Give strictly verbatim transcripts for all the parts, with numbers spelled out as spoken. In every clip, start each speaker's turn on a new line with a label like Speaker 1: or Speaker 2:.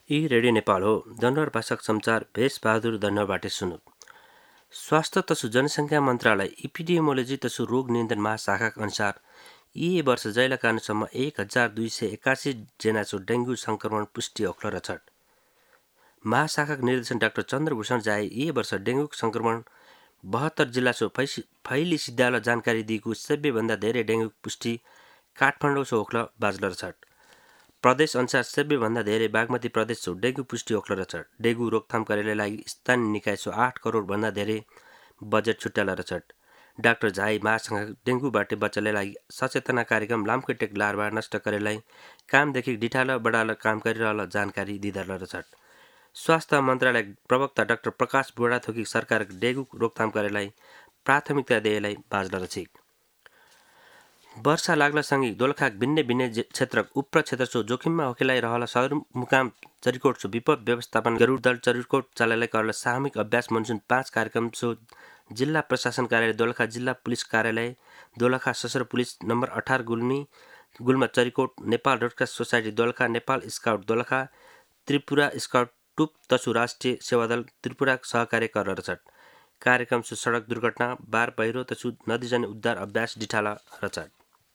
Speaker 1: यी रेडियो नेपाल हो। दनवर भाषाक समाचार भेष बहादुर दनवरबाट सुनु। स्वास्थ्य तसु जनसङ्ख्या मन्त्रालय इपिडियोमोलोजी तसु रोग नियन्त्रण महाशाखाका अनुसार यी वर्ष जैलाकानुसम्म एक हजार दुई सय एकासी जनाको डेङ्गु सङ्क्रमण पुष्टि ओख्ल र छट। महाशाखाका निर्देशन डाक्टर चन्द्रभूषण जाए यी वर्ष डेङ्गु सङ्क्रमण बहत्तर जिल्लासो फैली सिद्धाल जानकारी दिएको सबैभन्दा धेरै डेङ्गु पुष्टि काठमाडौँ ओख्ल बाजल र छट। प्रदेश अनुसार सबैभन्दा धेरै बागमती प्रदेश सो डेङ्गु पुष्टि ओख्ल र छट। डेङ्गु रोकथाम कार्यालय लागि स्थानीय निकाय सो आठ करोड भन्दा धेरै बजेट छुट्याला र छट। डाक्टर झाई महासङ्घ डेङ्गुबाट बचाउनलाई लागि सचेतना कार्यक्रम लामखुट्टे लार्वा नष्ट गरेलाई कामदेखि डिठाल बडाल काम गरिरहल जानकारी दिँदल र छट। स्वास्थ्य मन्त्रालय प्रवक्ता डाक्टर प्रकाश बुढाथोकी सरकार डेङ्गु रोकथाम कार्यालय प्राथमिकता दिएलाई बाजल र छिक। वर्षा लाग्लासँगै दोलखाक भिन्नै भिन्नै क्षेत्रक उप्र क्षेत्र सो जोखिममा होकेलाई रहल सदरमुकाम चरिकोट सो विपद व्यवस्थापन गरुड दल चरिकोट चालयलाई करल सामूहिक अभ्यास मनसुन पाँच कार्यक्रम सो जिल्ला प्रशासन कार्यालय दोलखा जिल्ला पुलिस कार्यालय दोलखा सशस्त्र पुलिस नम्बर अठार गुल्मी गुल्मा Charikot Nepal Red Cross society Dolakha Nepal scout Dolakha Tripura scout troop तसु राष्ट्रिय सेवादल त्रिपुरा सहकार्य कर छट। कार्यक्रम सो सडक दुर्घटना बार पहिरो तसु नदीजन्य उद्धार अभ्यास डिठाला र छट।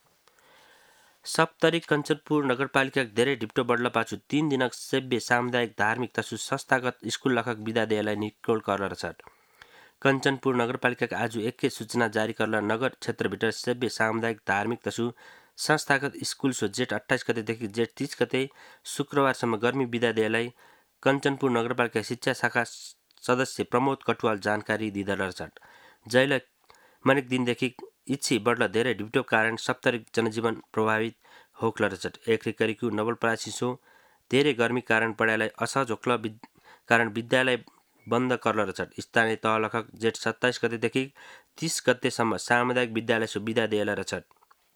Speaker 1: सप्तरी कञ्चनपुर नगरपालिका धेरै ढिप्टो बढ्ला पाछु तीन दिनक सभ्य सामुदायिक धार्मिक तसु संस्थागत स्कुल लखक विदा दिएलाई निकोल कर र छट। कञ्चनपुर नगरपालिकाका आज एकै सूचना जारी करला नगर क्षेत्रभित्र सभ्य सामुदायिक धार्मिक तसु संस्थागत स्कुल सो जेठ अट्ठाइस गतेदेखि जेठ तीस गते शुक्रबारसम्म गर्मी विदा दिएलाई कञ्चनपुर नगरपालिका शिक्षा शाखा सदस्य प्रमोद कटुवाल जानकारी दिँदल छट। जैल मनेक दिनदेखि इच्छी बढ्ला धेरै ढिप्टो कारण सप्तरी जनजीवन प्रभावित होक्ल र छट। एकरिकरीको नवलपरासी सो धेरै गर्मी कारण पढाइलाई असहज होक्ल कारण विद्यालय बन्द करल र छट। स्थानीय तह लखक जेठ सत्ताइस गतेदेखि तीस गतेसम्म सामुदायिक विद्यालय सो विदा दिएला र छट।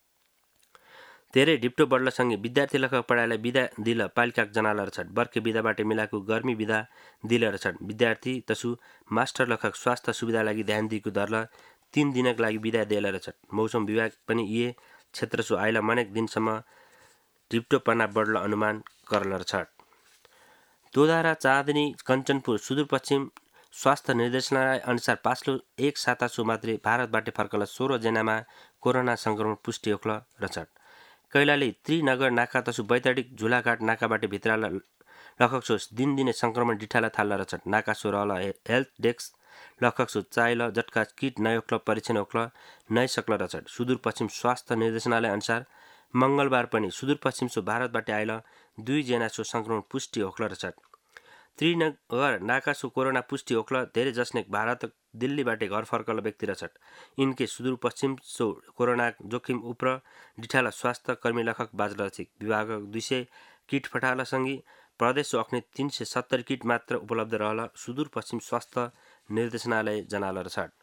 Speaker 1: धेरै ढिप्टो बढ्लासँगै विद्यार्थी लखक पढाइलाई विदा दिल पालिकाक जनाला र छट। बर्खे विदाबाट मिलाएको गर्मी विदा दिल र छट। विद्यार्थी तसु मास्टर लखक स्वास्थ्य सुविधा लागि ध्यान दिएको दरला तीन दिनक लागि विदा दिएला र छट। मौसम विभाग पनि यी क्षेत्र सो आइला मनेक दिनसम्म ढिप्टो पना बढ्ला अनुमान करल र छट। दोधारा चाँदनी कञ्चनपुर सुदूरपश्चिम स्वास्थ्य निर्देशनालय अनुसार पाछलो एक साता सो मात्रै भारतबाट फर्कल सोह्र जनामा कोरोना सङ्क्रमण पुष्टि होक्ल र छट। कैलाली त्रिनगर नाका तसु बैतडीक झुलाघाट नाकाबाट भित्राला लखक सो दिनदिनै सङ्क्रमण डिठाला थाल्ला र छट। नाका सो रहल हेल्थ डेस्क लखक सो चाइल जटका किट नै ओक्ल परीक्षण ओक्ल नै सक्ल र छट। सुदूरपश्चिम स्वास्थ्य निर्देशनालय अनुसार मङ्गलबार पनि सुदूरपश्चिम सो भारतबाट आइल दुई जना सो सङ्क्रमण पुष्टि होक्ल र छट। त्रिनगर नाका सो कोरोना पुष्टि होक्ल धेरै जसने भारत दिल्लीबाट घर फर्कल व्यक्ति र छट। इनके सुदूरपश्चिम सो कोरोना जोखिम उप्र डिठाला स्वास्थ्य कर्मी लखक बाजल छिक। विभाग दुई सय किट फटालासँगै प्रदेश सो अख्ने तीन सय सत्तरी किट मात्र उपलब्ध रहल सुदूरपश्चिम स्वास्थ्य निर्देशनालय जनाल र छट।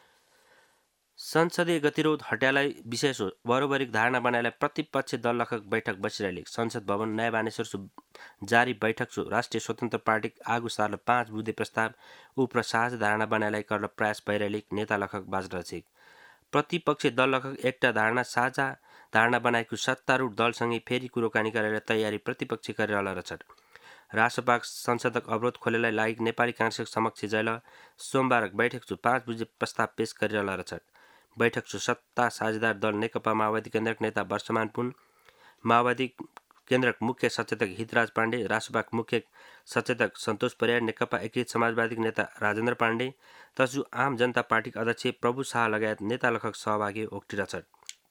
Speaker 1: संसदीय गतिरोध हट्यालाई विशेष हो बरोबरिक धारणा बनाएलाई प्रतिपक्ष दल लखक बैठक बसिरहेको संसद भवन नयाँ बानेश्वर सो जारी बैठक सो राष्ट्रिय स्वतन्त्र पार्टी आगु सार्ल पाँच बुधे प्रस्ताव उप्र साझा धारणा बनाएलाई करल प्रयास भइरहेको नेता लखक बाजल छिक। प्रतिपक्ष दल लखक एकटा धारणा साझा धारणा बनाएको सत्तारूढ दलसँगै फेरि कुरोकानी गरेर तयारी प्रतिपक्ष गरिरहल र छट। रासपाक संसदक अवरोध खोलेलाई लागि नेपाली काङ्ग्रेसक समक्ष जैल सोमबारक बैठक सो पाँच बुझे प्रस्ताव पेश गरिरहल र छट। बैठक सो सत्ता साझेदार दल नेकपा माओवादी केन्द्रक नेता वर्षमान पुन माओवादी केन्द्रक मुख्य सचेतक हितराज पाण्डे रासपाक मुख्य सचेतक सन्तोष परियार नेकपा एकीकृत समाजवादी नेता राजेन्द्र पाण्डे तसु आम जनता पार्टीका अध्यक्ष प्रभु शाह लगायत नेता लखक सहभागी ओक्टिरा छट।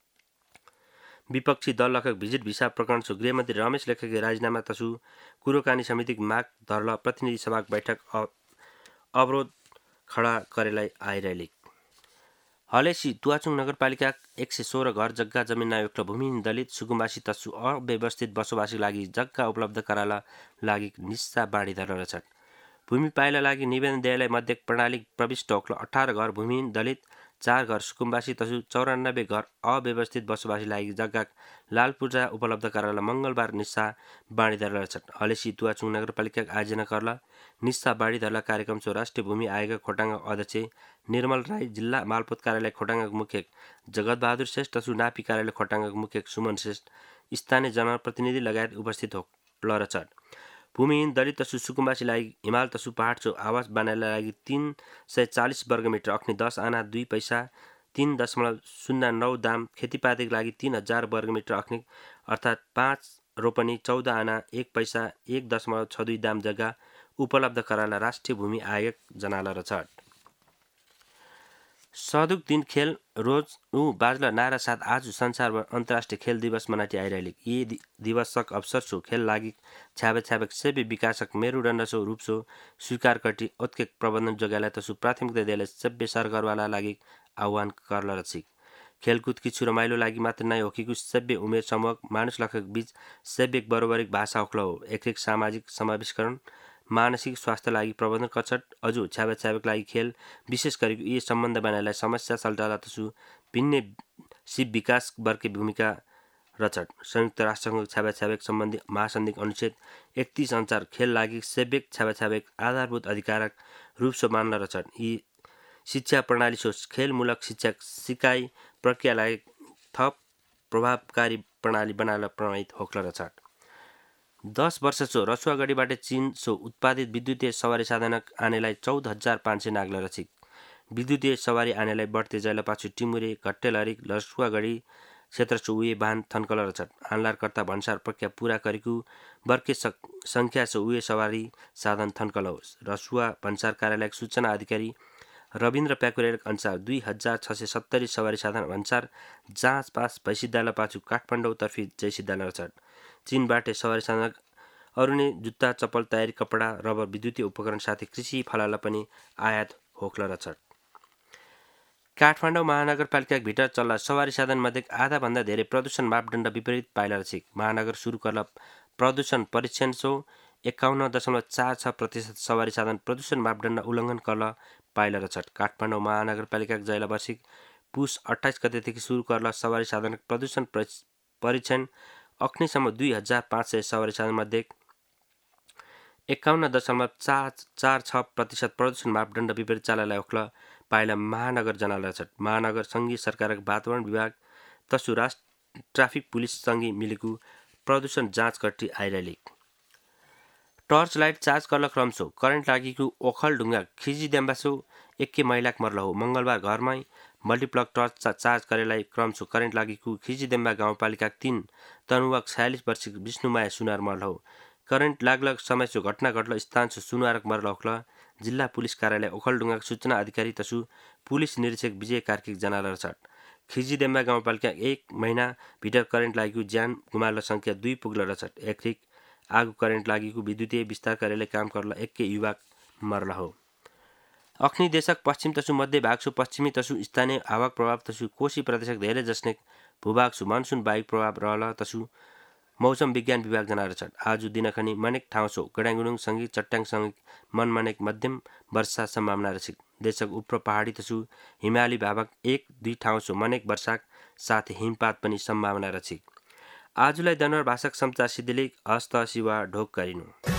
Speaker 1: विपक्षी दल लखक भिजिट भिसा प्रकरण सो गृहमन्त्री रमेश लेखकले राजीनामा तसु कुरोकानी समितिक माग धरल प्रतिनिधि सभाको बैठक अवरोध खडा करेलाई आइरहेली। हलेसी तुवाचुङ नगरपालिका एक सय सोह्र घर जग्गा जमिन नायोक्ल भूमिहीन दलित सुकुम्बासी तसु अव्यवस्थित बसोबासी लागि जग्गा उपलब्ध गराला लागि निस्सा बाँडी धरल छट। भूमि पाइला लागि निवेदन दिएलाई मध्य प्रणाली प्रविष्ट होक्ल अठार घर भूमिहीन दलित चार घर सुकुम्बासी तसु चौरानब्बे घर अव्यवस्थित बसोबासी लागि जग्गा लाल पूर्जा उपलब्ध गराला मङ्गलबार निस्सा बाँडी धरल छट। हलेसी तुवाचुङ नगरपालिका आयोजना करला निस्सा बाँडी धरला कार्यक्रम सो राष्ट्रिय भूमि आयोग खोटाङ अध्यक्ष निर्मल राई जिल्ला मालपोत कार्यालय खोटाङक मुख्य जगतबहादुर श्रेष्ठ तसु नापी कार्यालय खोटाङक मुख्य सुमन श्रेष्ठ स्थानीय जनप्रतिनिधि लगायत उपस्थित होक्ल र छट। भूमिहीन दलित तसु सुकुम्बासी लागि हिमाल तसु पहाड छेउ आवास बनाउनलाई लागि तीन सय चालिस वर्गमिटर अख्नी दस आना दुई पैसा तीन दशमलव शून्य नौ दाम, खेतीपातीको लागि तीन हजार वर्गमिटर अख्नी अर्थात् पाँच रोपनी चौध आना एक पैसा एक दशमलव छ दुई दाम जग्गा उपलब्ध गराउन राष्ट्रिय भूमि आयोग जनाला रहेछ। सदुक दिन खेल रोज ऊ बाजला नारा साथ आज संसारभर अन्तर्राष्ट्रिय खेल दिवस मनाटी आइरहेको यी दिवसक अवसर छो खेल लागि छ्याबे छ्याबेक सेबी विकासक मेरुदण्ड छो रूप छो स्वीकार कटी उत्केक प्रबन्धन जोगाला तसु प्राथमिकता दिएला सभ्य सरकारवाला लागि आह्वान करल रछि। खेलकुद किछु रमाइलो लागि मात्र नै हो कि सभ्य उमेर समूह मानुष लखक बीच सभ्य बरोबरिक भाषा उक्ल हो एक सामाजिक समावेशकरण मानसिक स्वास्थ्य लागि प्रबन्धन कचट अझु छ्याबे छ्याबेक लागि खेल विशेष गरी यी सम्बन्ध बनाएलाई समस्या सल्टाला तसु भिन्न सिप विकास वर्गके भूमिका रचट। संयुक्त राष्ट्रसङ्घ छ्याबे छ्याबेक सम्बन्धी महासन्धिक अनुच्छेद एकतीस अनुसार खेल लागि सेब्यक छ्याबे छ्याबेक आधारभूत अधिकारक रूप सो मान्न रचट। यी शिक्षा प्रणाली सो खेलमूलक शिक्षा सिकाइ प्रक्रियालाई थप प्रभावकारी प्रणाली बनाएर प्रमाणित होक्ल रचट। दस वर्ष सो रसुवागढीबाट चीन सो उत्पादित विद्युतीय सवारी साधनक आनेलाई चौध हजार पाँच सय नाग्ल रचिक। विद्युतीय सवारी आनेलाई बढ्ते जाइला पाछु टिमुरे घट्टेलहरी रसुवागढी क्षेत्र सो उए वाहन थन्कल रचट। आनलारकर्ता भन्सार प्रक्रिया पूरा गरेको वर्के संख्या सो उए सवारी साधन थन्कल होस्। रसुवा भन्सार कार्यालयक सूचना अधिकारी रविन्द्र प्याकुरेलक अनुसार दुई हजार छ सय सत्तरी सवारी साधन भन्सार जाँच पास भइसिद्धाला पाछु काठमाडौँ तर्फी जइसिद्धाला रचट। चीनबाट सवारी साधन अरू नै जुत्ता चप्पल तयारी कपडा रबर विद्युतीय उपकरण साथै कृषि फलाला पनि आयात होक्ल रचट। काठमाडौँ महानगरपालिका भित्र चल्ला सवारी साधन मध्ये आधा भन्दा धेरै प्रदूषण मापदण्ड विपरीत पाइला रचिक। महानगर सुरु करला प्रदूषण परीक्षण सो एकाउन्न दशमलव चार छ प्रतिशत सवारी साधन प्रदूषण मापदण्ड उल्लङ्घन करला पाइला रचट। काठमाडौँ महानगरपालिका जैला वार्षिक पुस अट्ठाइस गतेदेखि सुरु करला सवारी साधन प्रदूषण परीक्षण अख्नीसम्म दुई हजार पाँच सय सवारी साधन मध्ये एकाउन्न दशमलव चार चार छ प्रतिशत प्रदूषण मापदण्ड विपरीत चाललाई होक्ल पाइला महानगर जनाल रचट। महानगर सङ्घीय सरकारक वातावरण विभाग तसु राष्ट्र ट्राफिक पुलिस सँगै मिलेको प्रदूषण जाँच गरी आइरहली। टर्च लाइट चार्ज करल क्रम सो करेन्ट लागेको ओखल ढुङ्गा खिजी देम्बासो एकै महिलाक मर्ल हो। मंगलबार घरमै मल्टिप्लग टर्च चार्ज करेलाई क्रम सो करेन्ट लागेको खिजीदेम्बा गाउँपालिका तीन तनुवाक छयालिस वर्षीय विष्णुमाया सुनार मर्ल हो। करेन्ट लागलग समय सो घटना घटल स्थान सो सुनारक मर्ल होक्ल जिल्ला पुलिस कार्यालय ओखलढुङ्गाका सूचना अधिकारी तसु पुलिस निरीक्षक विजय कार्किक जनाल रचट। खिजीदेम्बा गाउँपालिका एक महिना भित्र करेन्ट लागेको ज्यान गुमाल संख्या दुई पुग्ल रचट। एकरिक आगो करेन्ट लागेको विद्युतीय विस्तार कार्यालय काम करला एकै युवक मर्ल हो। अख्नी देशक पश्चिम तसु मध्य भाग सु पश्चिमी तसु स्थानीय हावाक प्रभाव तसु कोशी प्रदेशक धेरै जसने भूभाग सु मनसुन वायु प्रभाव रहल तसु मौसम विज्ञान विभाग जनाएर छन्। आज दिनखनि मनेक ठाउँ सो गडाङगुडुङ सँगै चट्याङ सँगै मन मनेक मध्यम वर्षा सम्भावना रहेछ। देशक उप्र पहाडी तसु हिमाली भागक एक दुई ठाउँ सो मनेक वर्षाक साथ हिमपात पनि सम्भावना रहेछ। आजलाई दनर भाषाक समाचार सिद्धिले हस्त शिवा ढोक गरिनु।